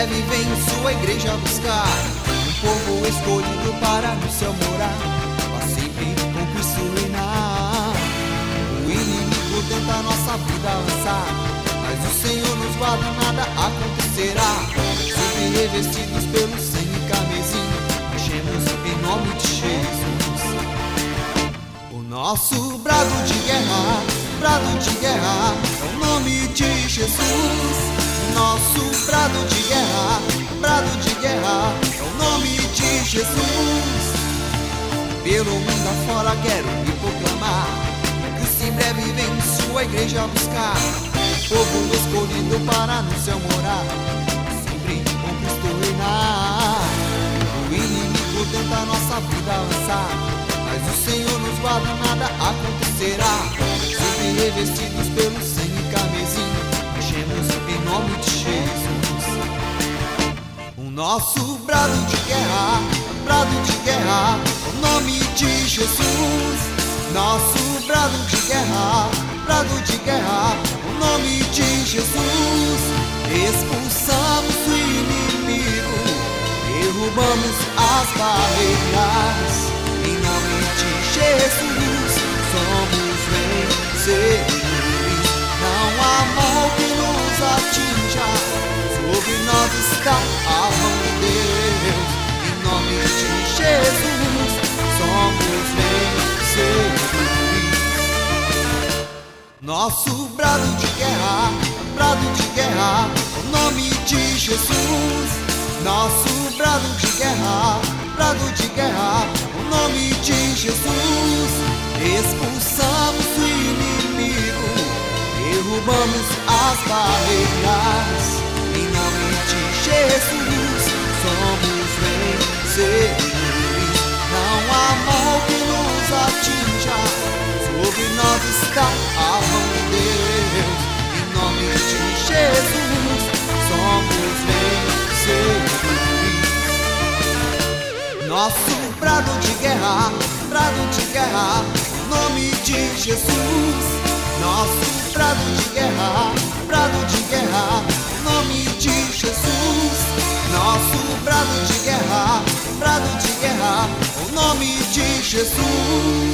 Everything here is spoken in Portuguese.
breve vem sua igreja buscar um povo escolhido para no céu morar, para sempre com Cristo reinar. O inimigo tenta nossa vida lançar, mas o Senhor nos guarda, nada acontecerá. Sempre revestidos pelo sangue carmesim, marchemos em nome de Jesus. O nosso brado de guerra é o nome de Jesus. Nosso brado de guerra é o nome de Jesus. Pelo mundo afora quero me proclamar, que em breve vem sua igreja buscar povo escolhido para no céu morar, sempre com Cristo reinar. O inimigo tenta nossa vida lançar, mas o Senhor nos guarda, nada acontecerá. Sempre revestidos pelo sangue carmesim, marchemos em nome de Jesus. O nosso brado de guerra é o nome de Jesus. Nosso brado de guerra é o nome de Jesus. Expulsamos o inimigo, derrubamos as barreiras, em nome de Jesus somos vencedores. Não há mal que nos atinja, sobre nós está a mão de Deus. Em nome de Jesus somos vencedores. Nosso brado de guerra é o nome de Jesus. Nosso brado de guerra é o nome de Jesus. Expulsamos o inimigo, derrubamos as barreiras, em nome de Jesus somos vencedores. Não há mal que nos atinja, sobre nós está a mão de Deus. Em nome de Jesus somos vencedores. Nosso brado de guerra é o nome de Jesus. Nosso brado de guerra é o nome de Jesus. Nosso brado de guerra é o nome de Jesus.